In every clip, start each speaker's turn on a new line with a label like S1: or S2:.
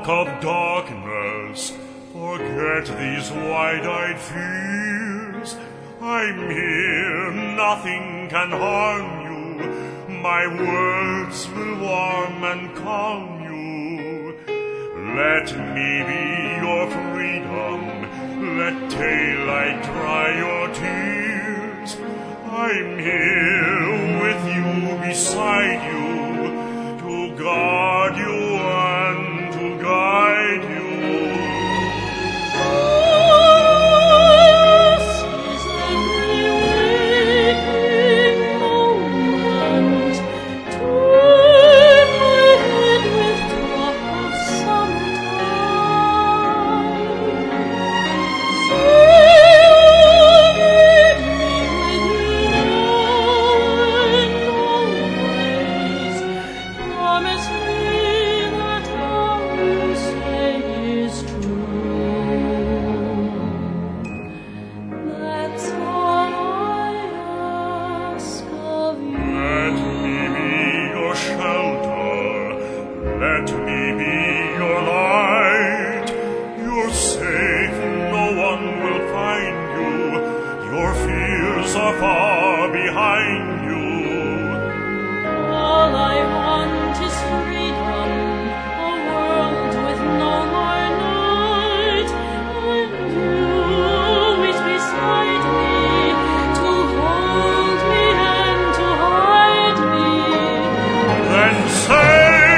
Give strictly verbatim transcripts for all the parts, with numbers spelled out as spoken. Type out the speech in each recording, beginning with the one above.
S1: bulk of darkness, forget these wide-eyed fears. I'm here, nothing can harm you. My words will warm and calm you. Let me be your freedom. Let daylight dry your tears. I'm here with you, beside you, to guard you and to guide you. Let me be your light. You're safe, no one will find you. Your fears are far behind you.
S2: All I want is freedom, a world with no more night, and you always beside me, to hold me and to hide me.
S1: Then say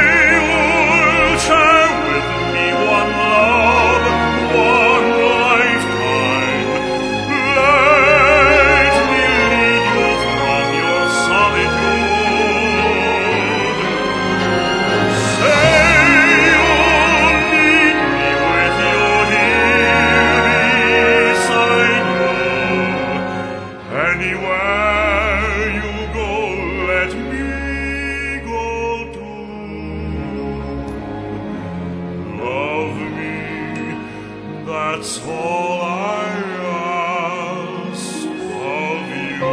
S1: anywhere you go, let me go too. Love me, that's all I ask of you.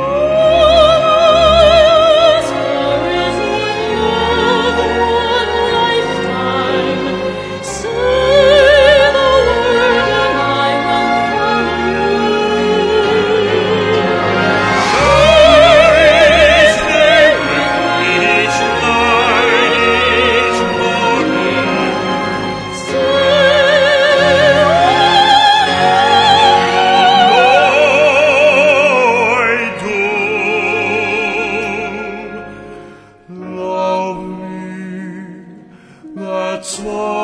S1: Love me, that's why